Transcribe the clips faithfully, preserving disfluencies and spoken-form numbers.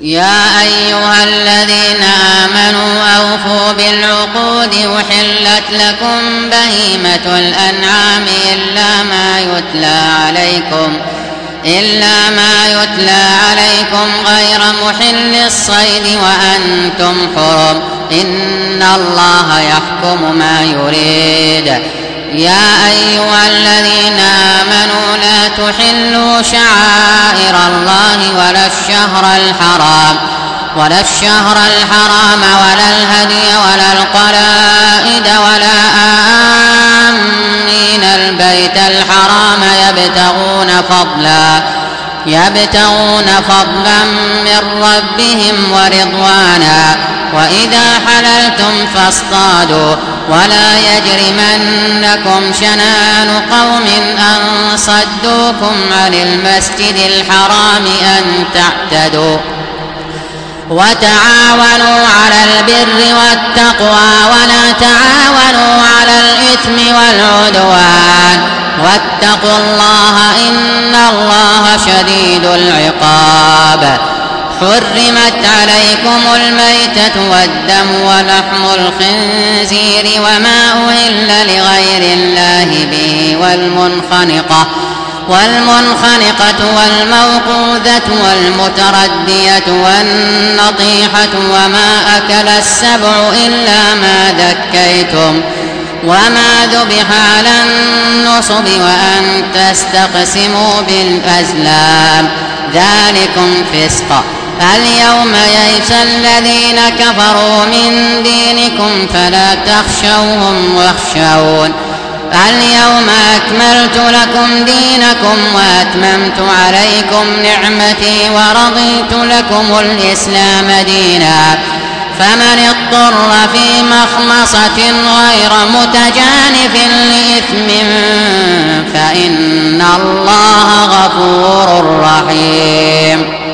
يا أيها الذين آمنوا أوفوا بالعقود أحلت لكم بهيمة الأنعام إلا ما يتلى عليكم إلا ما يتلى عليكم غير محل الصيد وأنتم حرم إن الله يحكم ما يريد. يا أيها الذين آمنوا لا تحلوا شعائر الله ولا الشهر الحرام ولا الشهر الحرام ولا الهدي ولا القلائد ولا آمين البيت الحرام يبتغون فضلا يبتغون فضلا من ربهم ورضوانا وإذا حللتم فاصطادوا ولا يجرمنكم شنآن قوم أن صدوكم عن المسجد الحرام أن تعتدوا وتعاونوا على البر والتقوى ولا تعاونوا على الإثم والعدوان واتقوا الله إن الله شديد العقاب. حرمت عليكم الميتة والدم ولحم الخنزير وما أهل لغير الله به والمنخنقة والمنخنقة والموقوذة والمتردية والنطيحة وما أكل السبع إلا ما ذكيتم وما ذبح على النصب وأن تستقسموا بالأزلام ذلكم فسق. اليوم يئس الذين كفروا من دينكم فلا تخشوهم واخشون اليوم أكملت لكم دينكم وأتممت عليكم نعمتي ورضيت لكم الإسلام دينا فمن اضطر في مخمصة غير متجانف لإثم فإن الله غفور رحيم.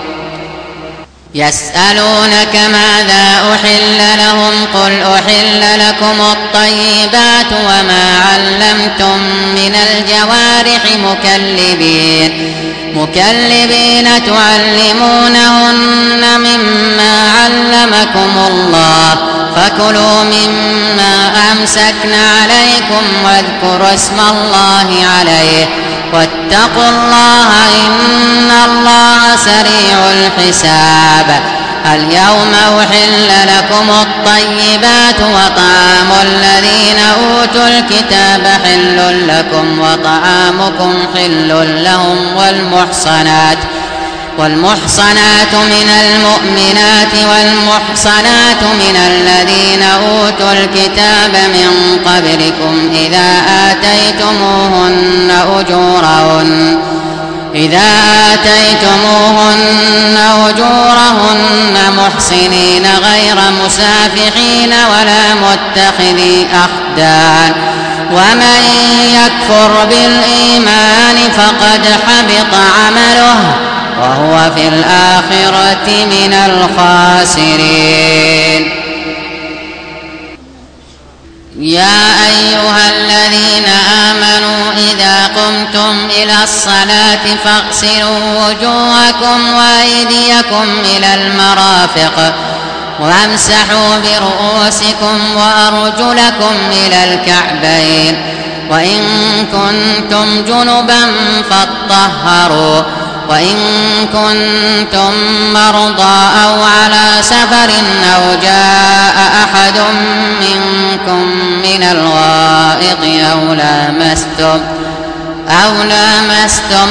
يسألونك ماذا أحل لهم قل أحل لكم الطيبات وما علمتم من الجوارح مكلبين مكلبين تعلمونهن مما علمكم الله فكلوا مما أمسكن عليكم واذكروا اسم الله عليه واتقوا الله إن الله سريع الحساب. اليوم أحل لكم الطيبات وطعام الذين أوتوا الكتاب حل لكم وطعامكم حل لهم والمحصنات والمحصنات من المؤمنات والمحصنات من الذين أوتوا الكتاب من قبلكم إذا آتيتموهن أجورهن إذا آتيتموهن أجورهن محصنين غير مسافحين ولا متخذي أخدان ومن يكفر بالإيمان فقد حبط عمله وهو في الآخرة من الخاسرين. يا أيها الذين آمنوا إذا قمتم إلى الصلاة فاغسلوا وجوهكم وأيديكم إلى المرافق وامسحوا برؤوسكم وأرجلكم إلى الكعبين وإن كنتم جنبا فاطهروا وإن كنتم مرضى أو على سفر أو جاء أحد منكم من الغائط أو لامستم أو لامستم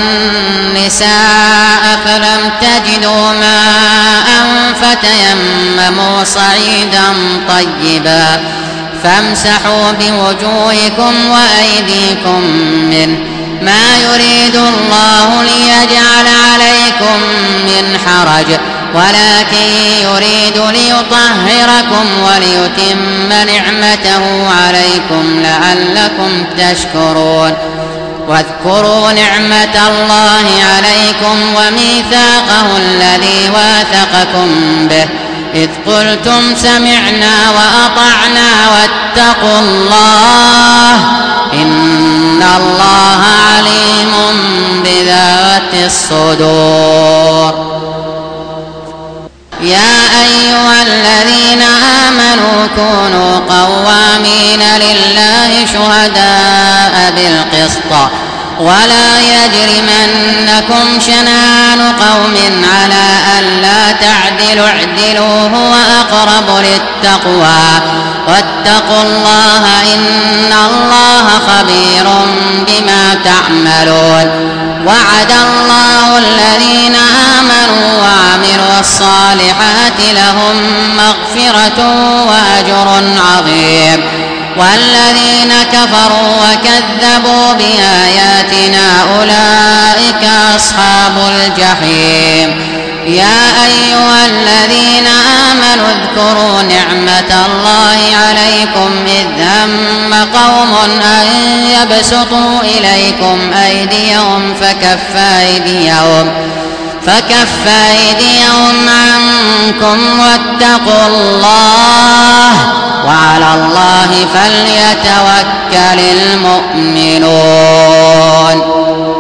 النساء فلم تجدوا ماء فتيمموا صعيدا طيبا فامسحوا بوجوهكم وأيديكم منه ما يريد الله ليجعل عليكم من حرج ولكن يريد ليطهركم وليتم نعمته عليكم لعلكم تشكرون. واذكروا نعمة الله عليكم وميثاقه الذي واثقكم به إذ قلتم سمعنا وأطعنا واتقوا الله إن الله عليم بذات الصدور. يا أيها الذين آمنوا كونوا قوامين لله شهداء بالقسط ولا يجرمنكم شنآن قوم على ألا تعدلوا اعدلوا هو أقرب للتقوى واتقوا الله إن الله خبير بما تعملون. وعد الله الذين آمنوا وعملوا الصالحات لهم مغفرة وأجر عظيم والذين كفروا وكذبوا بآياتنا أولئك أصحاب الجحيم. يا أيها الذين آمنوا اذكروا نعمة الله عليكم إذ هم قوم أن يبسطوا إليكم أيديهم فكف أيديهم فكف أيديهم عنكم واتقوا الله وعلى الله فليتوكل المؤمنون.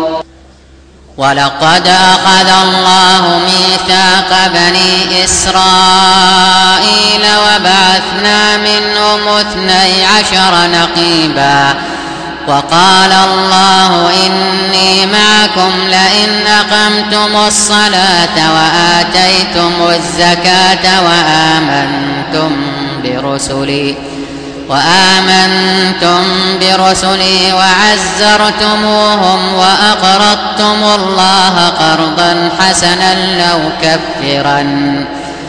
ولقد أخذ الله ميثاق بني إسرائيل وبعثنا منهم اثني عشر نقيبا وقال الله إني معكم لئن أقمتم الصلاة وآتيتم الزكاة وآمنتم برسلي وآمنتم برسلي وعزرتموهم وأقرضتم الله قرضا حسنا لأكفرن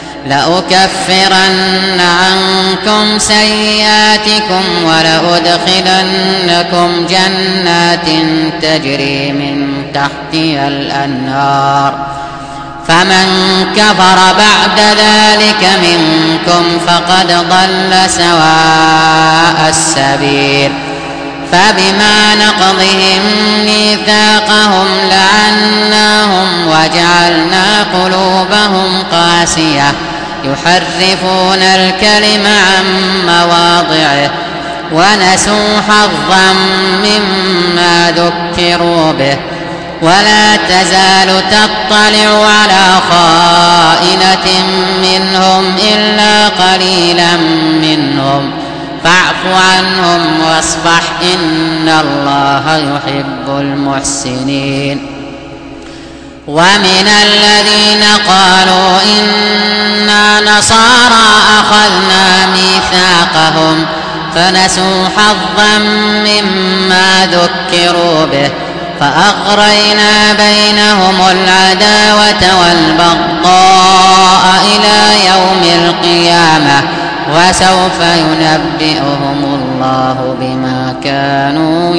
لأكفرن عنكم سيئاتكم ولأدخلنكم جنات تجري من تحتها الأنهار فمن كفر بعد ذلك منكم فقد ضل سواء السبيل. فبما نقضهم ميثاقهم لعناهم وجعلنا قلوبهم قاسية يحرفون الكلم عن مواضعه ونسوا حظا مما ذكروا به ولا تزال تطلع على خائنة منهم إلا قليلا منهم فاعف عنهم واصفح إن الله يحب المحسنين. ومن الذين قالوا إنا نصارى أخذنا ميثاقهم فنسوا حظا مما ذكروا به فأغرينا بينهم العداوة والبغضاء إلى يوم القيامة وسوف ينبئهم الله بما كانوا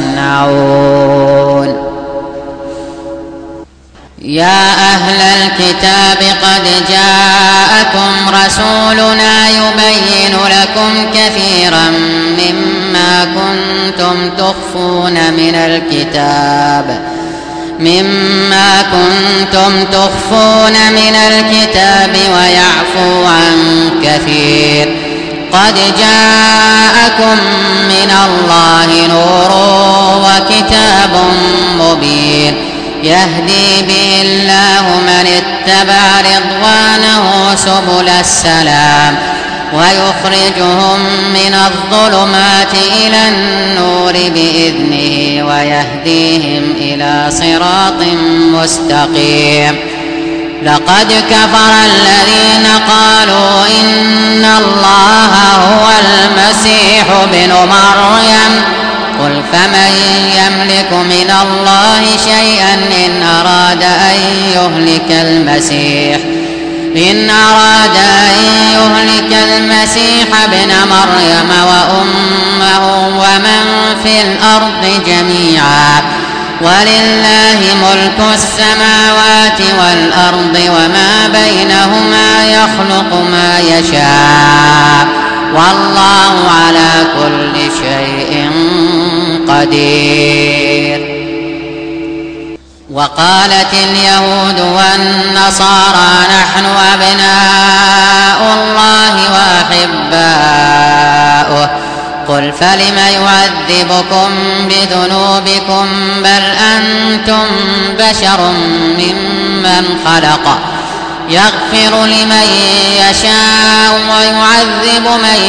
يصنعون. يا أهل الكتاب قد جاءكم رسولنا يبين لكم كثيرا مما كنتم تخفون من الكتاب مما كنتم تخفون من الكتاب ويعفو عن كثير. قد جاءكم من الله نور وكتاب مبين يهدي به الله من اتبع رضوانه سبل السلام ويخرجهم من الظلمات إلى النور بإذنه ويهديهم إلى صراط مستقيم. لقد كفر الذين قالوا إن الله هو المسيح ابن مريم قل فمن يملك من الله شيئا إن أراد أن يهلك المسيح إن أراد أن يهلك المسيح ابن مريم وأمه ومن في الأرض جميعا ولله ملك السماوات والأرض وما بينهما يخلق ما يشاء والله على كل شيء قدير. وقالت اليهود والنصارى نحن أبناء الله وأحباؤه قل فلم يعذبكم بذنوبكم بل أنتم بشر ممن خلق يغفر لمن يشاء ويعذب من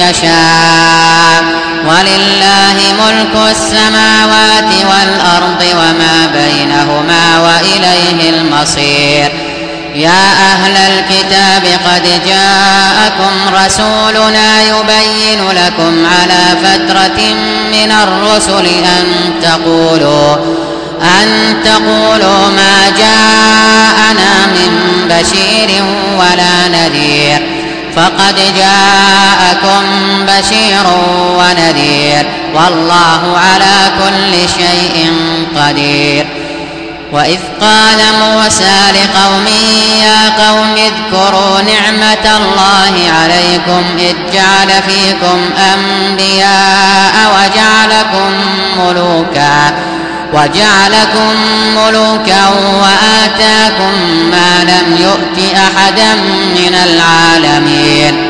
يشاء ولله ملك السماوات والأرض وما بينهما وإليه المصير. يا أهل الكتاب قد جاءكم رسولنا يبين لكم على فترة من الرسل أن تقولوا أن تقولوا ما جاءنا من بشير ولا نذير فقد جاءكم بشير ونذير والله على كل شيء قدير. وإذ قال موسى لقومه يا قوم اذكروا نعمة الله عليكم إذ جعل فيكم أنبياء وجعلكم ملوكا وجعلكم ملوكا وآتاكم ما لم يؤت أحدا من العالمين.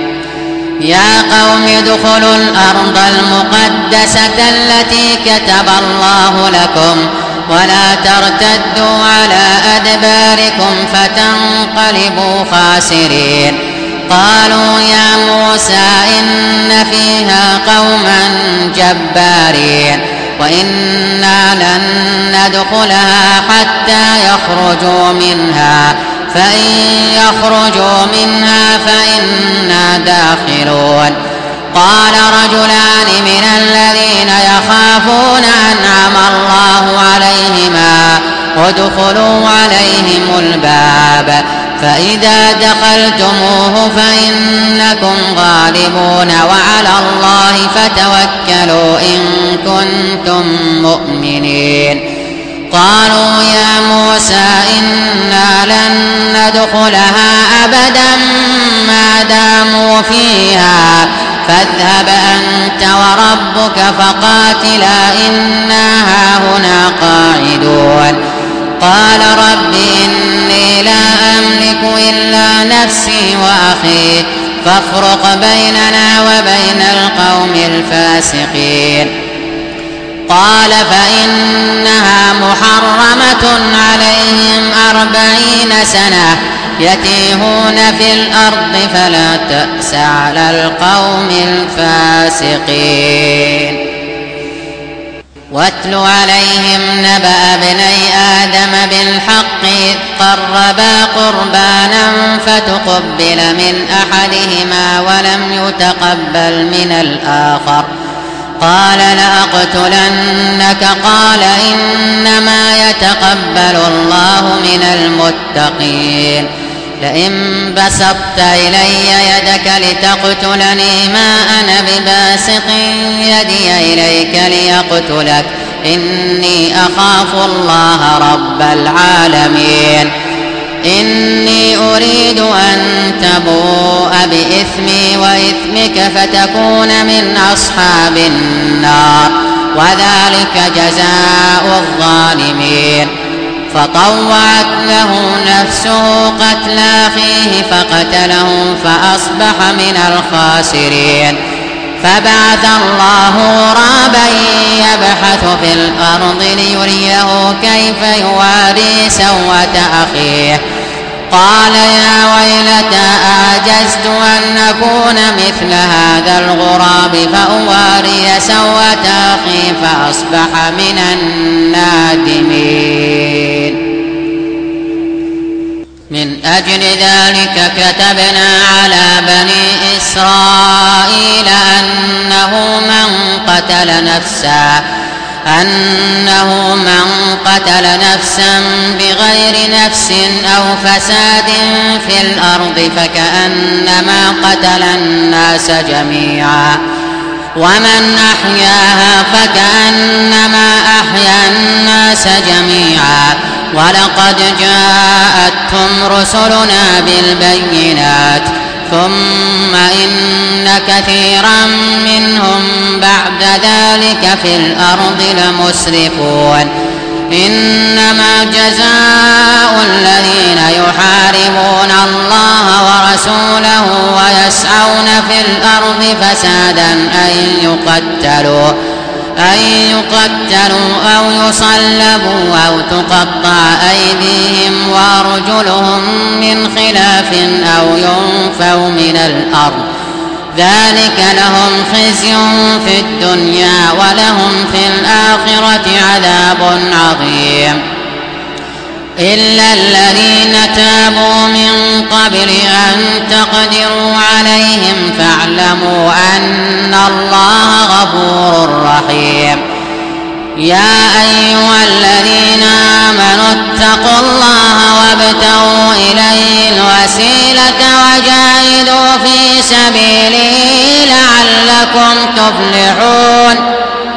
يا قوم ادخلوا الأرض المقدسة التي كتب الله لكم ولا ترتدوا على أدباركم فتنقلبوا خاسرين. قالوا يا موسى إن فيها قوما جبارين وإنا لن ندخلها حتى يخرجوا منها فإن يخرجوا منها فإنا داخلون. قال رجلان من الذين يخافون أنعم الله عليهما ادخلوا عليهم الباب فإذا دخلتموه فإنكم غالبون وعلى الله فتوكلوا إن كنتم مؤمنين. قالوا يا موسى إنا لن ندخلها أبدا ما داموا فيها فاذهب أنت وربك فقاتلا إنا هاهنا قاعدون. قال رب إني لا أملك إلا نفسي وأخي فافرق بيننا وبين القوم الفاسقين. قال فإنها محرمة عليهم أربعين سنة يتيهون في الأرض فلا تأس على القوم الفاسقين. واتل عليهم نبأ ابني آدم بالحق إذ قربا قربانا فتقبل من أحدهما ولم يتقبل من الآخر قال لأقتلنك قال إنما يتقبل الله من المتقين. لئن بسطت إلي يدك لتقتلني ما أنا بباسط يدي إليك ليقتلك إني أخاف الله رب العالمين. إني أريد أن تبوء بإثمي وإثمك فتكون من أصحاب النار وذلك جزاء الظالمين. فطوعت له نفسه قتل أخيه فقتله فأصبح من الخاسرين. فبعث الله غرابا يبحث في الأرض ليريه كيف يواري سوءة أخيه قال يا ويلتى أعجزت أن أكون مثل هذا الغراب فأواري سوءة أخي فأصبح من النادمين. من أجل ذلك كتبنا على بني إسرائيل أنه من قتل نفسا أنه من قتل نفسا بغير نفس أو فساد في الأرض فكأنما قتل الناس جميعا ومن أحياها فكأنما أحيا الناس جميعا ولقد جاءتهم رسلنا بالبينات ثم إن كثيرا منهم بعد ذلك في الأرض لمسرفون. إنما جزاء الذين يحاربون الله ورسوله ويسعون في الأرض فسادا أن يقتلوا أن يقتلوا أو يصلبوا أو تقطع أيديهم وأرجلهم من خلاف أو ينفوا من الأرض ذلك لهم خزي في الدنيا ولهم في الآخرة عذاب عظيم إلا الذين تابوا من قبل أن تقدروا عليهم فاعلموا أن الله غفور رحيم يا أيها الذين آمنوا اتقوا الله وابتغوا إليه الوسيلة وجاهدوا في سبيله لعلكم تفلحون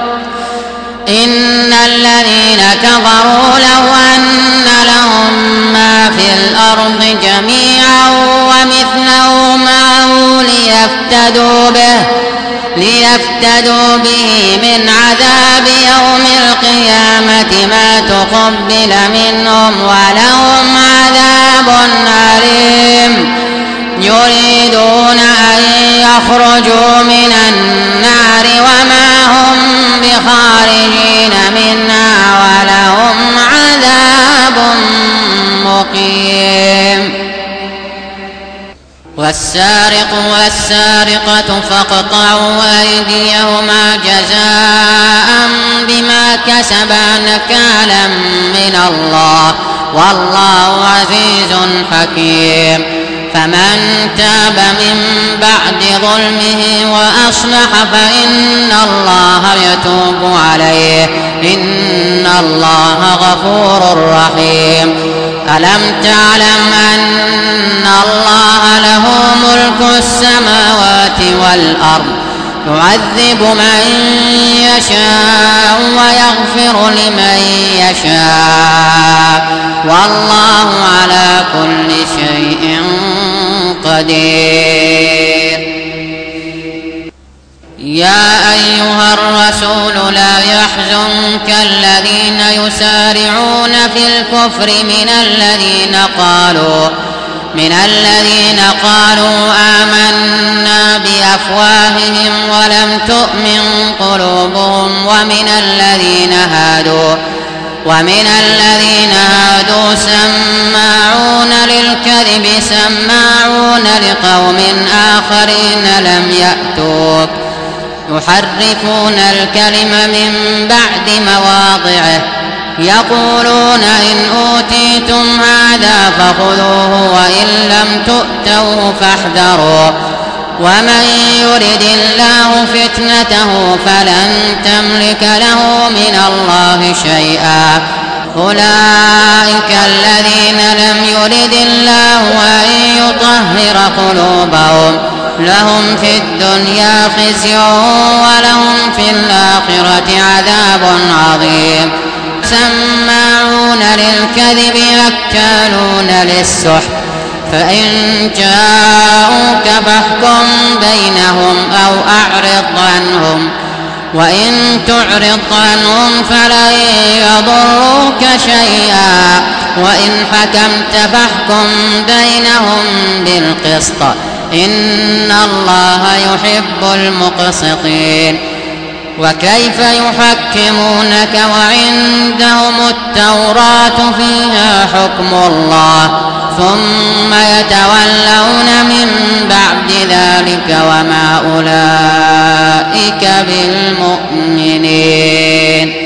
إن الذين كفروا لو أن لهم ما في الأرض جميعا ومثله معه ليفتدوا به ليفتدوا به من عذاب يوم القيامة ما تقبل منهم ولهم عذاب أليم يريدون أن يخرجوا من النار وما هم بخارجين منها ولهم عذاب مقيم والسارق والسارقة فاقطعوا أيديهما جزاء بما كسبا نكالا من الله والله عزيز حكيم فمن تاب من بعد ظلمه وأصلح فإن الله يتوب عليه إن الله غفور رحيم ألم تعلم أن الله له ملك السماوات والأرض يعذب من يشاء ويغفر لمن يشاء والله على كل شيء قدير يا أيها الرسول لا يحزنك الذين يسارعون في الكفر من الذين قالوا من الذين قالوا آمنا بأفواههم ولم تؤمن قلوبهم ومن الذين هادوا ومن الذين هادوا سماعون للكذب سماعون لقوم آخرين لم يأتوك يحرفون الكلم من بعد مواضعه يقولون إن أوتيتم هذا فخذوه وإن لم تؤتوه فاحذروا ومن يرد الله فتنته فلن تملك له من الله شيئا أولئك الذين لم يرد الله أن يطهر قلوبهم لهم في الدنيا خزي ولهم في الآخرة عذاب عظيم سماعون للكذب أكالون للسحت فإن جاءوك فاحكم بينهم أو أعرض عنهم وإن تعرض عنهم فلن يضروك شيئا وإن حكمت فاحكم بينهم بالقسط إن الله يحب المقسطين وكيف يحكمونك وعندهم التوراة فيها حكم الله ثم يتولون من بعد ذلك وما أولئك بالمؤمنين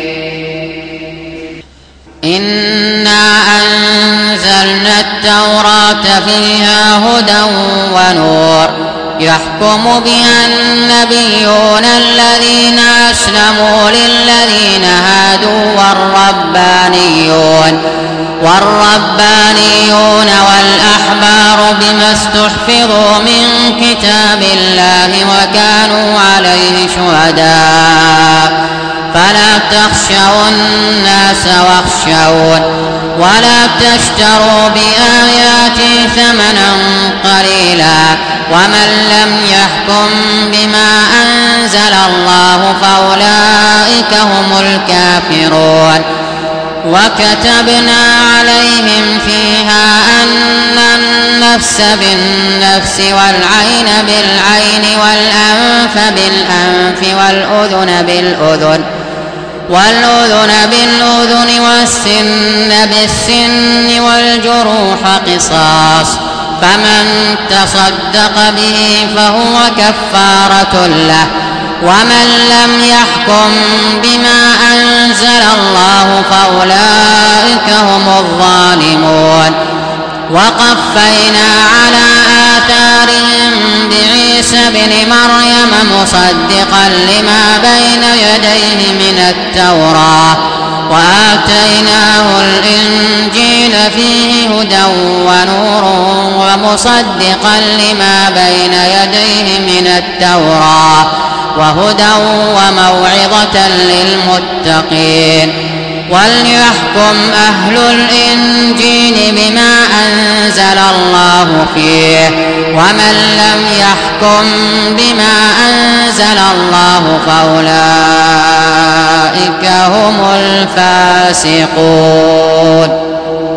إنا أنزلنا التوراة فيها هدى ونور يحكم بها النبيون الذين أسلموا للذين هادوا والربانيون والربانيون والأحبار بما استحفظوا من كتاب الله وكانوا عليه شهداء فلا تخشوا الناس واخشون ولا تشتروا بآياتي ثمنا قليلا ومن لم يحكم بما أنزل الله فأولئك هم الكافرون وكتبنا عليهم فيها أن النفس بالنفس والعين بالعين والأنف بالأنف والأذن بالأذن والأذن بالأذن والسن بالسن والجروح قصاص، فمن تصدق به فهو كفارة له. ومن لم يحكم بما أنزل الله فأولئك هم الظالمون. وقفينا على آثارهم بعيسى ابن مريم مصدقا لما بين يديه من التوراة، وآتيناه الإنجيل فيه هدى ونور ومصدقا لما بين يديه من التوراة وهدى وموعظة للمتقين. وليحكم أهل الإنجيل بما أنزل الله فيه، ومن لم يحكم بما أنزل الله فأولئك هم الفاسقون.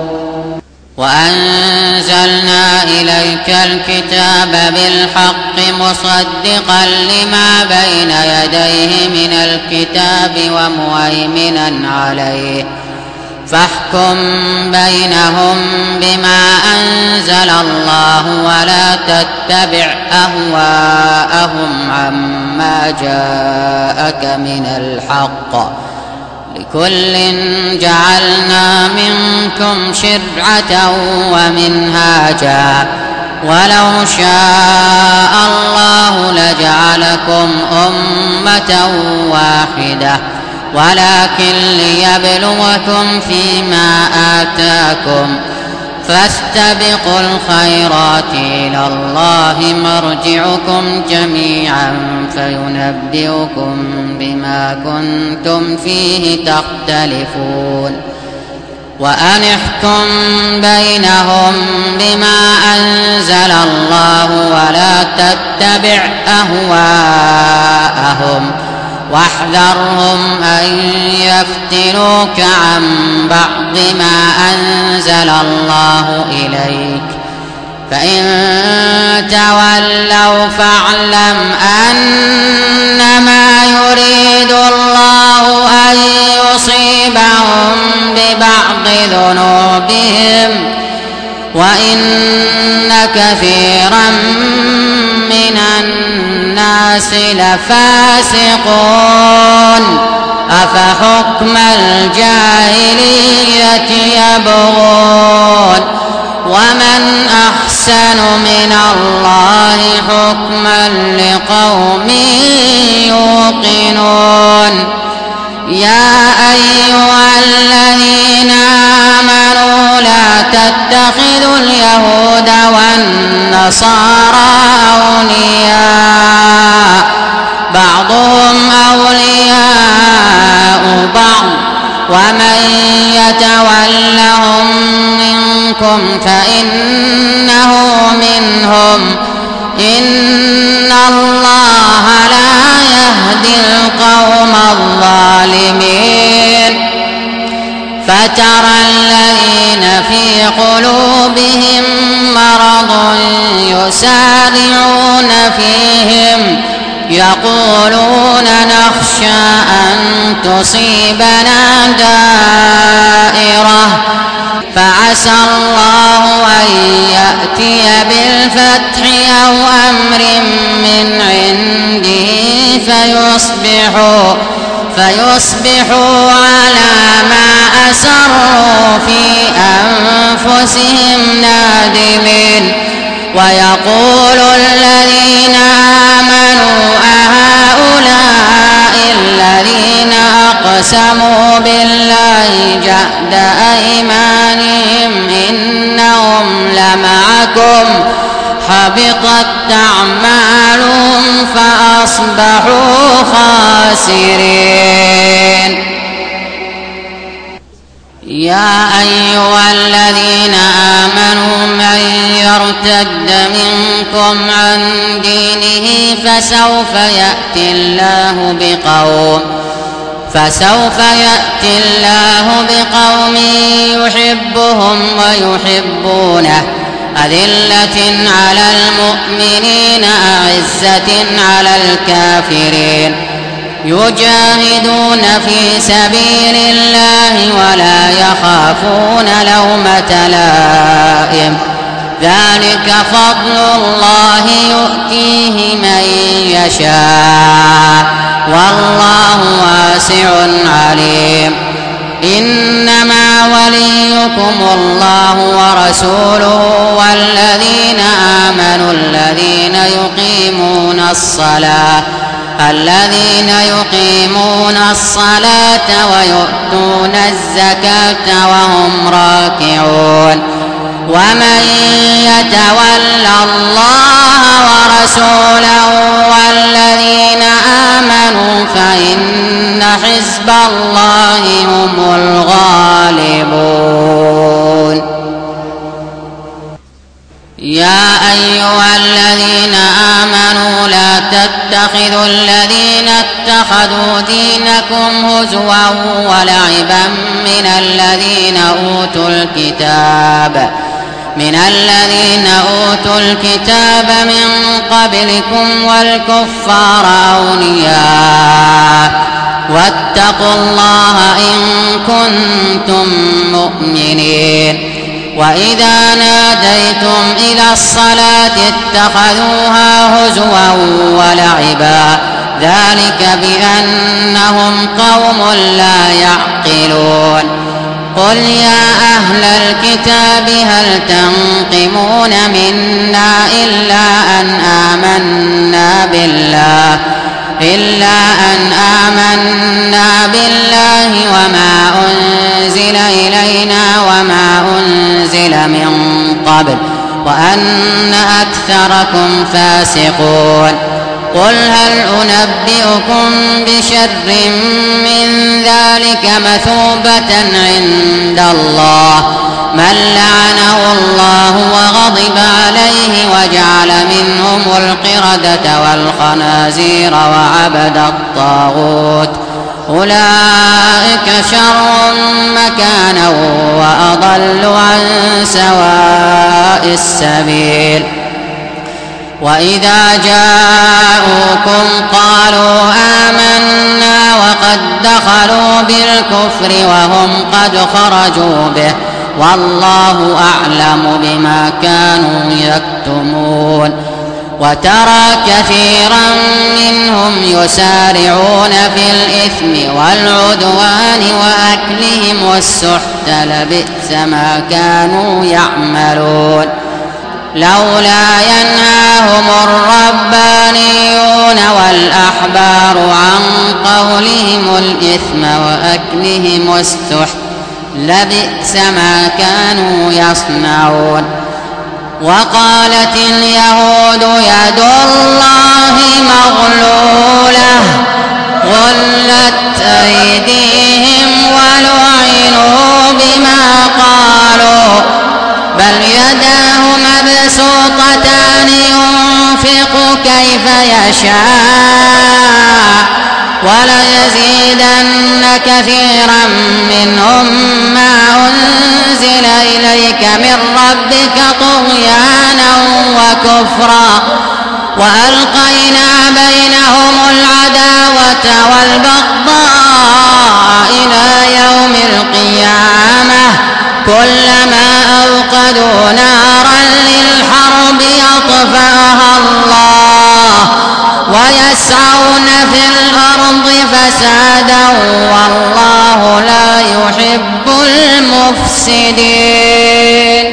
وأنزلنا إليك الكتاب بالحق مصدقا لما بين يديه من الكتاب ومهيمنا عليه، فاحكم بينهم بما أنزل الله ولا تتبع أهواءهم عما جاءك من الحق، لكل جعلنا منكم شرعة ومنهاجا، ولو شاء الله لجعلكم أمة واحدة ولكن ليبلوكم فيما آتاكم، فاستبقوا الخيرات إلى الله مرجعكم جميعا فينبئكم بما كنتم فيه تختلفون. وأن احكم بينهم بما أنزل الله ولا تتبع أهواءهم، واحذرهم أن يفتنوك عن بعض ما أنزل الله إليك، فإن تولوا فاعلم أنما يريد الله أن يصيبهم ببعض ذنوبهم وإن كثيرا من الناس لفاسقون. أفحكم الجاهلية يبغون ومن أحسن من الله حكما لقوم يوقنون. يا أيها الذين آمنوا لا تتخذوا اليهود والنصارى أولياء بعضهم أولياء بعض ومن يتولهم منكم فإنه منهم إن الله لا يهدي القوم الظالمين. فترى الذين في قلوبهم مرض يسارعون فيهم يقولون نخشى أن تصيبنا دائرة فعسى الله أن يأتي بالفتح أو أمر من عنده فيصبحوا فيصبحوا على ما أسروا في أنفسهم نادمين. ويقول الذين آمنوا أهؤلاء الذين أقسموا بالله جهد أيمانهم إنهم لمعكم حبطت أعمالهم فأصبحوا خاسرين. يا أيها الذين آمنوا من يرتد منكم عن دينه فسوف يأتي الله بقوم فسوف يأتي الله بقوم يحبهم ويحبونه أذلة على المؤمنين أعزة على الكافرين يجاهدون في سبيل الله ولا يخافون لومة لائم ذلك فضل الله يؤتيه من يشاء والله واسع عليم إنما وليكم الله ورسوله والذين آمنوا الذين يقيمون الصلاة الذين يقيمون الصلاة ويؤتون الزكاة وهم راكعون ومن يتول الله ورسوله والذين آمنوا فإن حزب الله هم الغالبون يا أيها الذين آمنوا لا تتخذوا الذين اتخذوا دينكم هزوا ولعبا من الذين أوتوا الكتاب من الذين أوتوا الكتاب من قبلكم والكفار أولياء واتقوا الله إن كنتم مؤمنين وإذا ناديتم إلى الصلاة اتخذوها هزوا ولعبا ذلك بأنهم قوم لا يعقلون قل يا أهل الكتاب هل تنقمون منا إلا أن آمنا بالله إلا أن آمنا بالله وما أنزل إلينا وما أنزل من قبل وأن أكثركم فاسقون قل هل أنبئكم بشر من ذلك مثوبة عند الله من لعنه الله وغضب عليه وجعل منهم القردة والخنازير وعبد الطاغوت أولئك شر مكانا وأضل عن سواء السبيل وإذا جاءوكم قالوا آمنا وقد دخلوا بالكفر وهم قد خرجوا به والله أعلم بما كانوا يكتمون وترى كثيرا منهم يسارعون في الإثم والعدوان وأكلهم السحت لبئس ما كانوا يعملون لولا ينهاهم الربانيون والأحبار عن قولهم الإثم وأكلهم السحت لبئس ما كانوا يصنعون وقالت اليهود يد الله مغلولة غلت أيديهم ولعنوا بما قالوا بل يداه مبسوطتان ينفق كيف يشاء وليزيدن كثيرا منهم ما أنزل إليك من ربك طغيانا وكفرا وألقينا بينهم العداوة والبغضاء إلى يوم القيامة كلما أوقدوا نارا للحرب أطفأها الله ويسعون في الأرض فسادا والله لا يحب المفسدين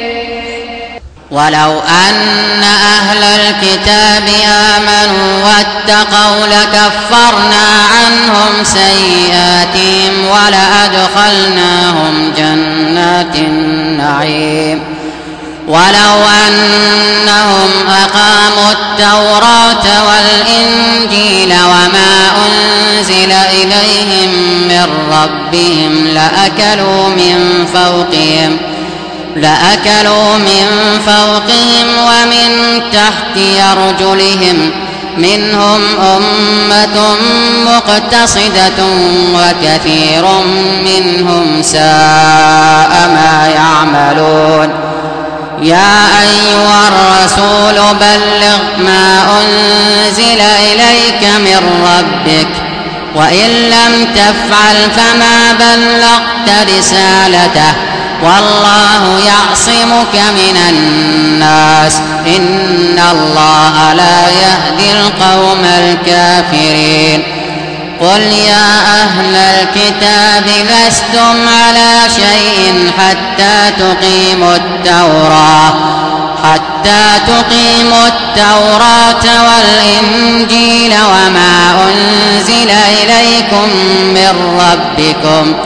ولو أن أهل الكتاب آمنوا واتقوا لكفرنا عنهم سيئاتهم ولأدخلناهم جنات النعيم ولو أنهم أقاموا التوراة والإنجيل وما أنزل إليهم من ربهم لأكلوا من فوقهم لأكلوا من فوقهم ومن تحت أرجلهم منهم أمة مقتصدة وكثير منهم ساء ما يعملون يا أيها الرسول بلغ ما أنزل إليك من ربك وإن لم تفعل فما بلغت رسالته والله يعصمك من الناس إن الله لا يهدي القوم الكافرين قل يا أهل الكتاب لستم على شيء حتى تقيموا التوراة حتى تقيموا التوراة والإنجيل وما أنزل إليكم من ربكم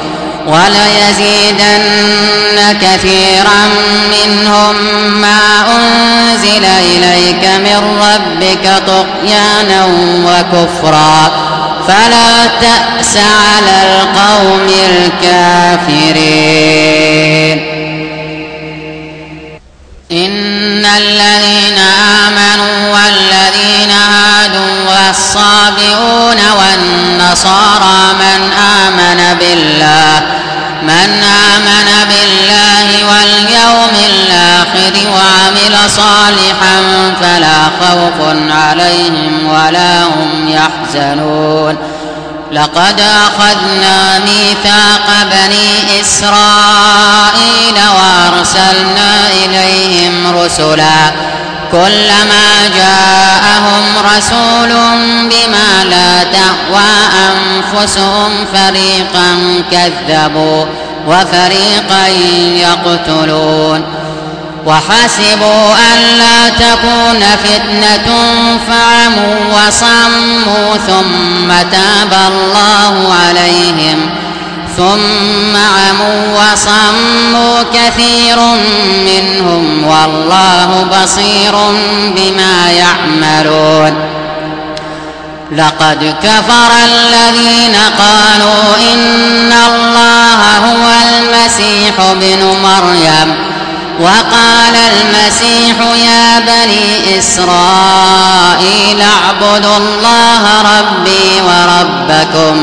وليزيدن كثيرا منهم ما أنزل إليك من ربك طغيانا وكفرا فلا تأس على القوم الكافرين إن الذين آمنوا والذين هادوا والصابئون والنصارى من آمن بالله من آمن بالله واليوم الآخر وعمل صالحا فلا خوف عليهم ولا هم يحزنون لقد أخذنا ميثاق بني إسرائيل وأرسلنا إليهم رسلا كلما جاءهم رسول بما لا تهوى أنفسهم فريقا كذبوا وفريقا يقتلون وحسبوا ألا تكون فتنة فعموا وصموا ثم تاب الله عليهم ثم عموا وصموا كثير منهم والله بصير بما يعملون لقد كفر الذين قالوا إن الله هو المسيح ابن مريم وقال المسيح يا بني إسرائيل اعبدوا الله ربي وربكم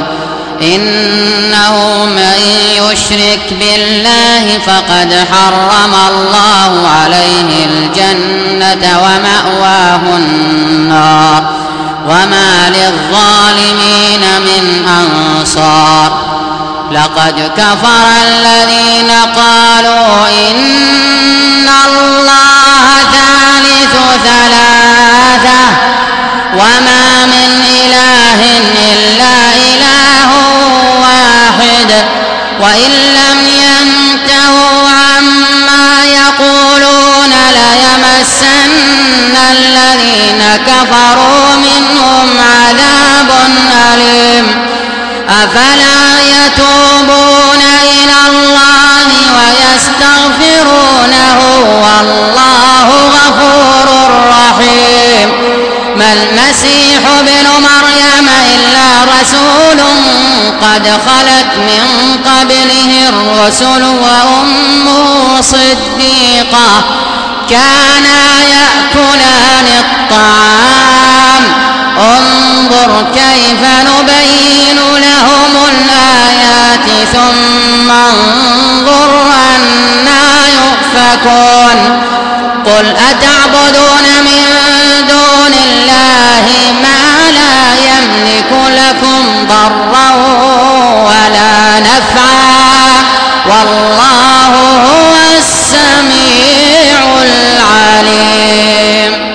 إنه من يشرك بالله فقد حرم الله عليه الجنة ومأواه النار وما للظالمين من أنصار لقد كفر الذين قالوا إن الله ثالث ثلاثة وما من إله إلا إله واحد وإن لم ينتهوا عما يقولون ليمسن الذين كفروا منهم عذاب أليم أفلا يتوبون إلى الله ويستغفرونه والله غفور رحيم ما المسيح ابن مريم إلا رسول قد خلت من قبله الرسل وأمه صديقة كانا يأكلان الطعام انظر كيف نبين لهم الآيات ثم انظر أنا يؤفكون قل أتعبدون من دون الله ما لا يملك لكم ضرا ولا نفعا والله هو السميع العليم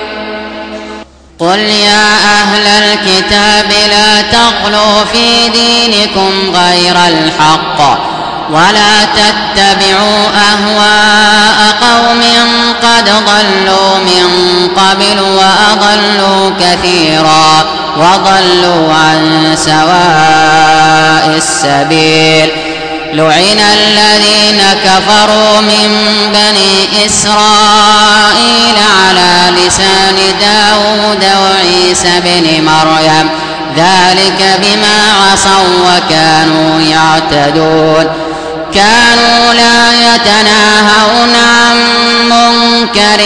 قل يا أهل الكتاب لا تغلوا في دينكم غير الحق ولا تتبعوا أهواء قوم قد ضلوا من قبل وأضلوا كثيرا وضلوا عن سواء السبيل لعن الذين كفروا من بني إسرائيل على لسان داود وعيسى بن مريم ذلك بما عصوا وكانوا يعتدون كانوا لا يتناهون عن منكر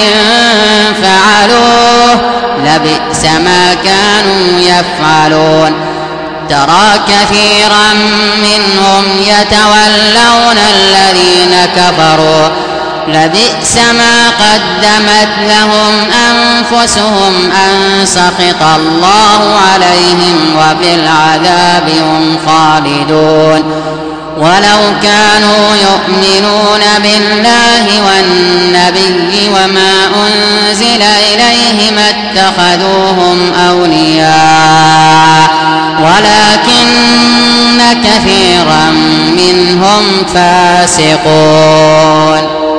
فعلوه لبئس ما كانوا يفعلون ترى كثيرا منهم يتولون الذين كفروا لبئس ما قدمت لهم أنفسهم أنفسهم أن سخط الله عليهم وفي العذاب هم خالدون. ولو كانوا يؤمنون بالله والنبي وما أنزل إليه ما اتخذوهم أولياء ولكن كثيرا منهم فاسقون.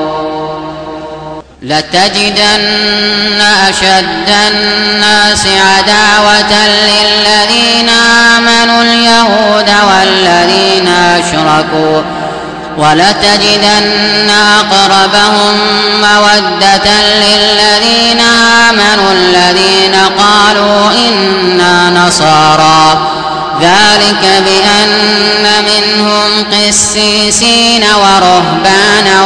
لتجدن أشد الناس عداوة للذين آمنوا اليهود والذين أشركوا ولتجدن أقربهم مودة للذين آمنوا الذين قالوا إنا نصارى ذلك بأن منهم قسيسين ورهبانا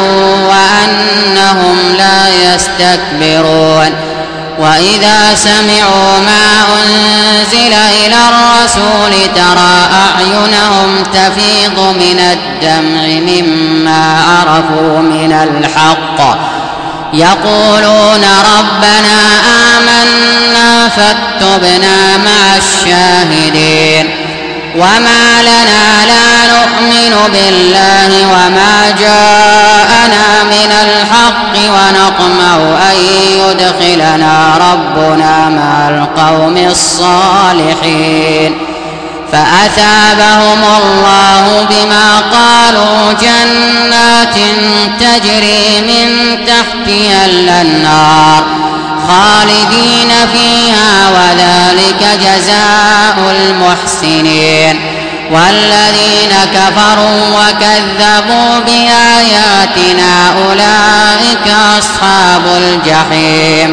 وأنهم لا يستكبرون. وإذا سمعوا ما أنزل إلى الرسول ترى أعينهم تفيض من الدمع مما عرفوا من الحق يقولون ربنا آمنا فاكتبنا مع الشاهدين. وما لنا لا نؤمن بالله وما جاءنا من الحق ونطمع أن يدخلنا ربنا مع القوم الصالحين فأثابهم الله بما قالوا جنات تجري من تحتها الأنهار خالدين فيها وذلك جزاء المحسنين. والذين كفروا وكذبوا بآياتنا أولئك أصحاب الجحيم.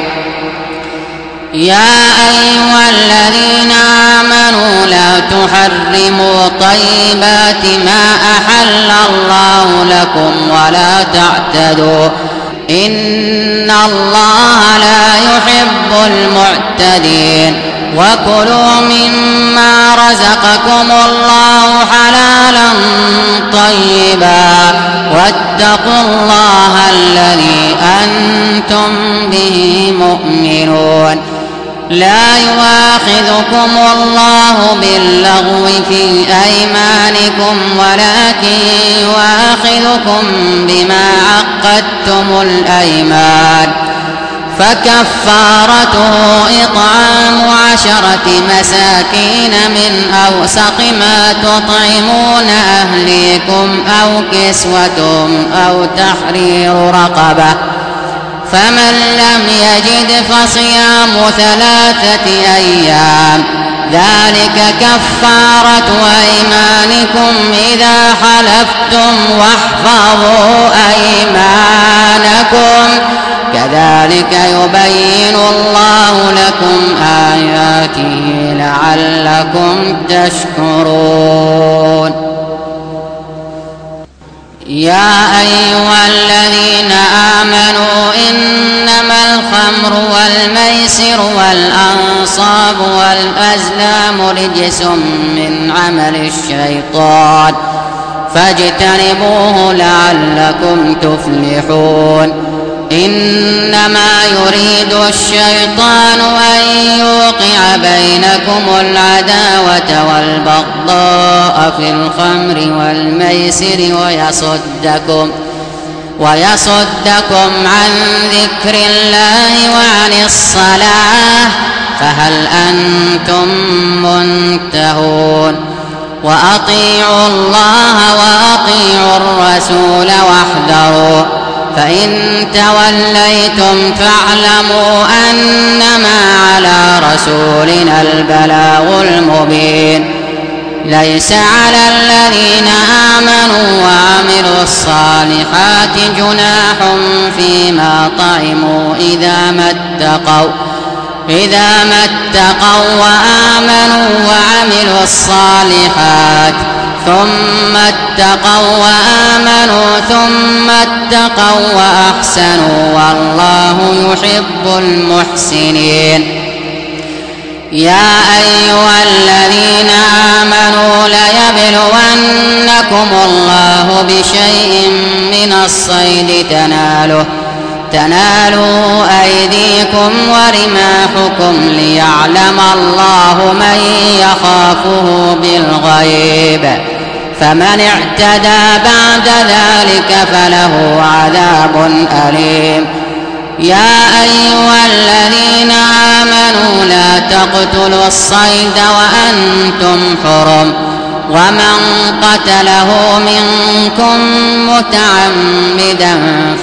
يا أيها الذين آمنوا لا تحرموا طيبات ما أحل الله لكم ولا تعتدوا إن الله لا يحب المعتدين. وكلوا مما رزقكم الله حلالا طيبا واتقوا الله الذي أنتم به مؤمنون. لا يؤاخذكم الله باللغو في أيمانكم ولكن يؤاخذكم بما عقدتم الأيمان فكفارته إطعام عشرة مساكين من أوسط ما تطعمون أهليكم أو كسوتهم أو تحرير رقبة فمن لم يجد فصيام ثلاثة أيام ذلك كفارة أيمانكم إذا حلفتم واحفظوا أيمانكم كذلك يبين الله لكم آياته لعلكم تشكرون. يا أيها الذين آمنوا إنما الخمر والميسر والأنصاب والأزلام رجس من عمل الشيطان فاجتنبوه لعلكم تفلحون. إنما يريد الشيطان أن يوقع بينكم العداوة والبغضاء في الخمر والميسر ويصدكم ويصدكم عن ذكر الله وعن الصلاة فهل أنتم منتهون. وأطيعوا الله وأطيعوا الرسول واحذروا فإن توليتم فاعلموا أنما على رسولنا البلاغ المبين. ليس على الذين آمنوا وعملوا الصالحات جناح فيما طعموا إذا ما اتقوا إذا ما اتقوا وآمنوا وعملوا الصالحات ثم اتقوا وآمنوا ثم اتقوا وأحسنوا والله يحب المحسنين. يا أيها الذين آمنوا ليبلونكم الله بشيء من الصيد تناله تنالوا أيديكم ورماحكم ليعلم الله من يخافه بالغيب، فمن اعتدى بعد ذلك فله عذاب أليم. يا أيها الذين آمنوا لا تقتلوا الصيد وأنتم حرم، ومن قتله منكم متعمدا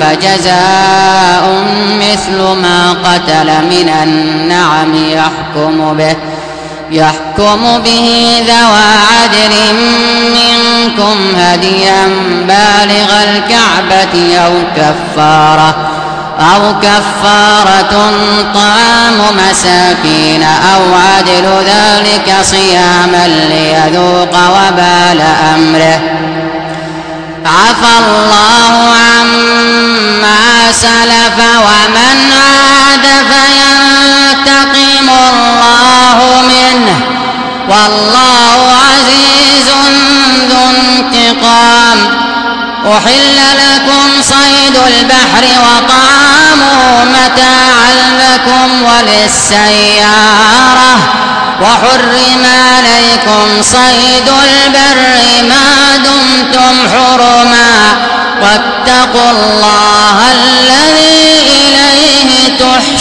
فجزاء مثل ما قتل من النعم يحكم به يحكم به ذوى عدل منكم هديا بالغ الكعبة أو كفارة أو كفارة طعام مساكين أو عدل ذلك صياما ليذوق وبال أمره. عفى الله عما سلف ومن عاد فينتقم الله منه، والله عزيز ذو انتقام. أحل لكم صيد البحر وطعامه متاعا لكم وللسيارة، وحرم عليكم صيد البر ما دمتم حرما، واتقوا الله الذي إليه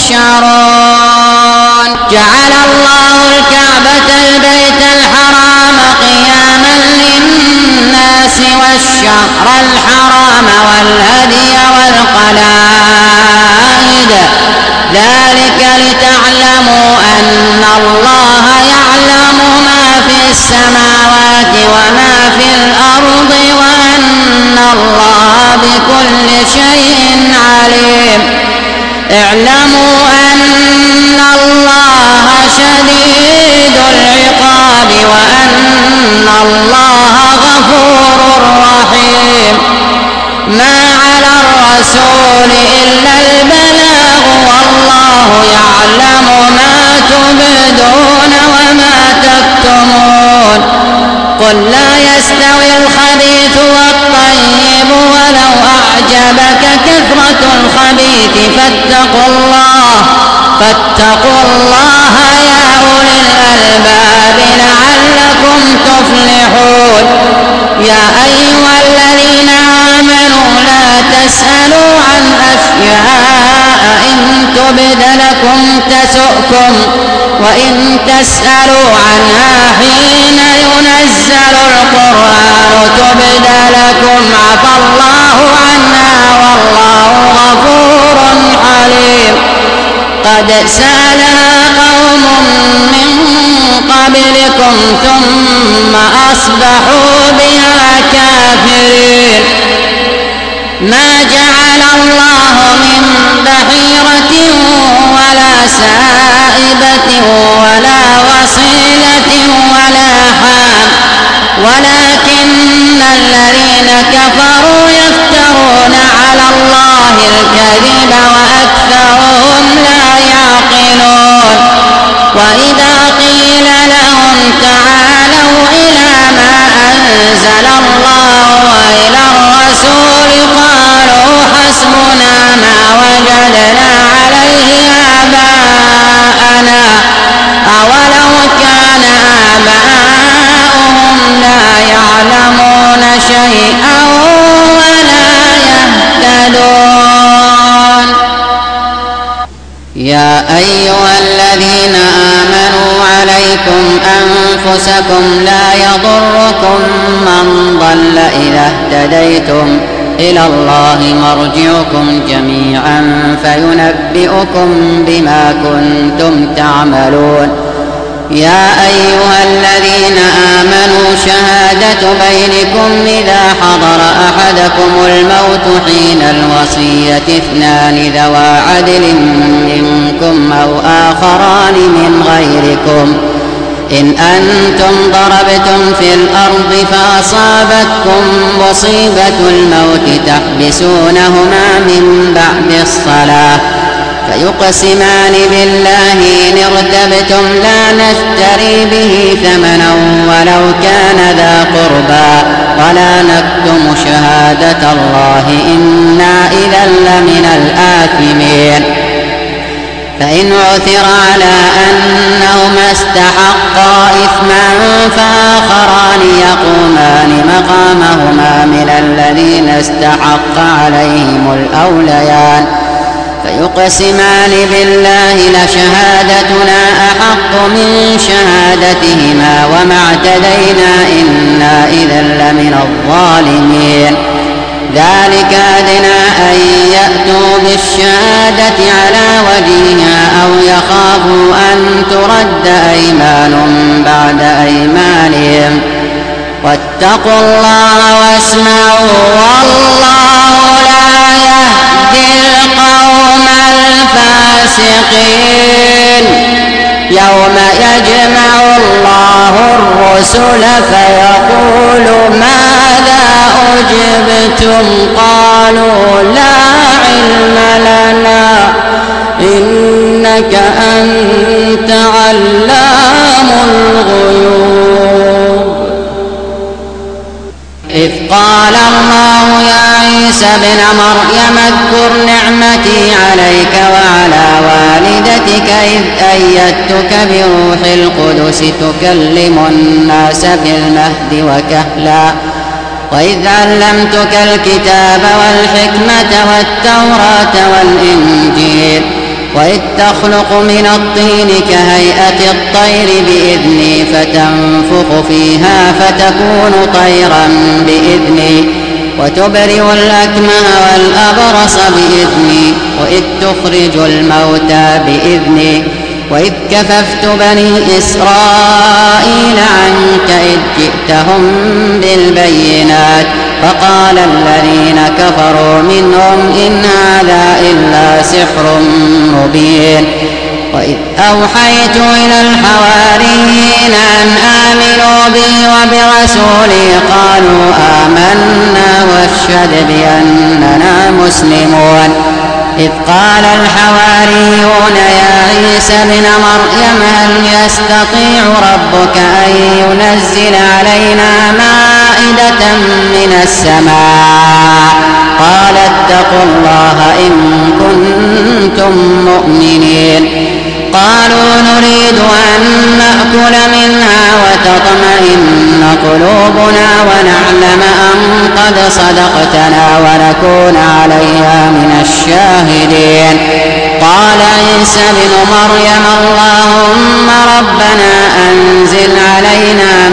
تحشرون. جعل الله الكعبة البيت الحرام قياما للناس والشهر الحرام والهدي والقلائد، ذلك لتعلموا أن الله يعلم ما في السماوات وما في الأرض وأن الله بكل شيء عليم. اعلموا أن الله شديد العقاب وأن الله غفور رحيم. ما على الرسول إلا البلاغ، والله يعلم ما تبدون وما تكتمون. قل لا يستوي الخبيث والطيب ولو أعجبك كثرة الخبيث فاتقوا الله فاتقوا الله يا أولي الألباب لعلكم تفلحون. يا أيها الذين آمنوا لا تسألوا عن أشياء إن تبد لكم تسؤكم، وإن تسألوا عنها حين ينزل القرآن تبد لكم عفى الله عنها والله غفور حليم. قد سألها قوم من قبلكم ثم أصبحوا بها كافرين. ما جعل الله من بحيرة ولا سائبة ولا وصيلة ولا حام، ولكن الذين كفروا يفترون على الله الكذب وأكثرهم لا يعقلون. وإذا قيل لهم تعالوا إلى ما أنزل الله وإلى الرسول قالوا حسبنا ما وجدنا عليه آباءنا، أولو كان آباؤهم لا يعلمون شيئا ولا يهتدون. يا أيها الذين آمنوا عليكم أنفسكم لا يضركم من ضل إذا اهتديتم، إلى الله مرجعكم جميعا فينبئكم بما كنتم تعملون. يا أيها الذين آمنوا شهادة بينكم إذا حضر أحدكم الموت حين الوصية اثنان ذوى عدل منكم أو آخران من غيركم إن أنتم ضربتم في الأرض فأصابتكم مصيبة الموت تحبسونهما من بعد الصلاة فيقسمان بالله إن ارتبتم لا نشتري به ثمنا ولو كان ذا قربى ولا نكتم شهادة الله إنا إذا لمن الآثمين. فإن عثر على أنهما استحقا إثما فآخران يقومان مقامهما من الذين استحق عليهم الأوليان فيقسمان بالله لشهادتنا أحق من شهادتهما وما اعتدينا إنا إذا لمن الظالمين. ذلك أدنى أن يأتوا بالشهادة على وجهها أو يخافوا أن ترد أيمان بعد أيمانهم واتقوا الله واسمعوا والله لا يهدي القوم الفاسقين. يوم يجمع الله الرسل فيقول ماذا أجبتم قالوا لا علم لنا إنك أنت علام الغيوب. إذ قال الله يا عيسى ابن مريم اذكر نعمتي عليك وعلى والدتك إذ أيدتك بروح القدس تكلم الناس في المهد وكهلا وإذ علمتك الكتاب والحكمة والتوراة والإنجيل وإذ تخلق من الطين كهيئة الطير بإذني فتنفخ فيها فتكون طيرا بإذني وتبرئ الأكمه والأبرص بإذني وإذ تخرج الموتى بإذني وإذ كففت بني إسرائيل عنك إذ جئتهم بالبينات فقال الذين كفروا منهم إن هذا إلا سحر مبين. وإذ أوحيت إلى الحواريين أن آمنوا بي وبرسولي قالوا آمنا واشهد بأننا مسلمون. إذ قال الحواريون يا عيسى ابن مريم هل يستطيع ربك أن ينزل علينا مائدة من السماء قال اتقوا الله إن كنتم مؤمنين. قالوا نريد أن نأكل منها وتطمئن قلوبنا ونعلم أن قد صدقتنا ونكون عليها من الشاهدين. قال عيسى ابن مريم اللهم ربنا أنزل علينا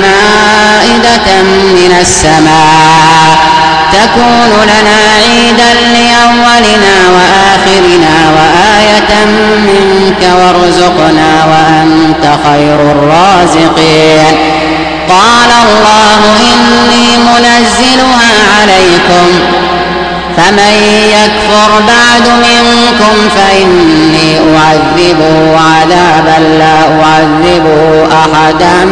مائدة من السماء تكون لنا عيدا لأولنا وآخرنا وآية منك وارزقنا وأنت خير الرازقين. قال الله إني منزلها عليكم فمن يكفر بعد منكم فإني أعذبه عذابا لا أعذبه أحدا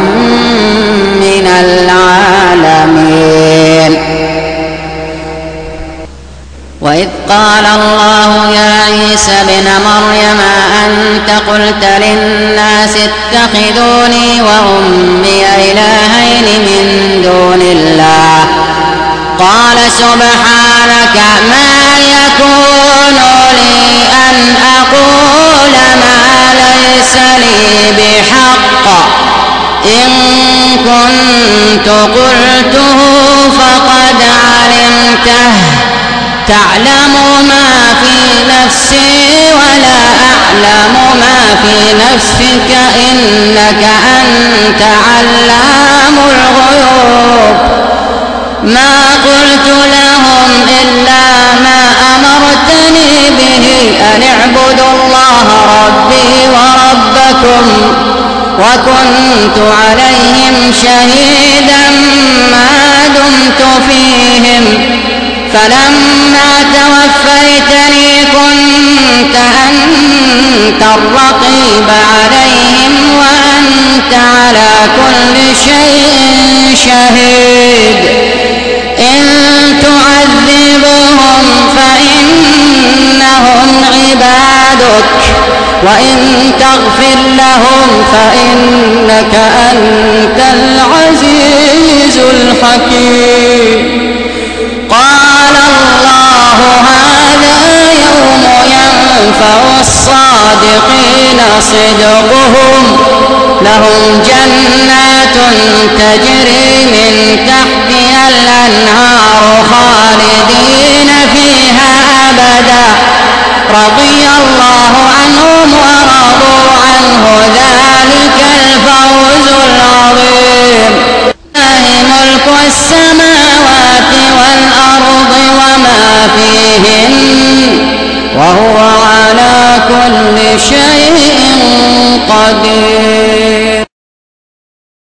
من العالمين. وإذ قال الله يا عيسى ابن مريم أنت قلت للناس اتخذوني وأمي إلهين من دون الله قال سبحانك ما يكون لي أن أقول ما ليس لي بحق إن كنت قلته فقد علمته تعلم ما في نفسي ولا أعلم ما في نفسك إنك أنت علام الغيوب. ما قلت لهم إلا ما أمرتني به أن اعبدوا الله ربي وربكم وكنت عليهم شهيدا ما دمت فيهم فلما توفيتني كنت أنت الرقيب عليهم وأنت على كل شيء شهيد. إن تعذبهم فإن إنهم عبادك وإن تغفر لهم فإنك أنت العزيز الحكيم. قال الله هذا يوم ينفع الصادقين صدقهم لهم جنات تجري من تحتها الأنهار خالدين فيها أبدا رضي الله عنهم ورضوا عنه ذلك الفوز العظيم. لله ملك السماوات والأرض وما فيهن وهو على كل شيء قدير.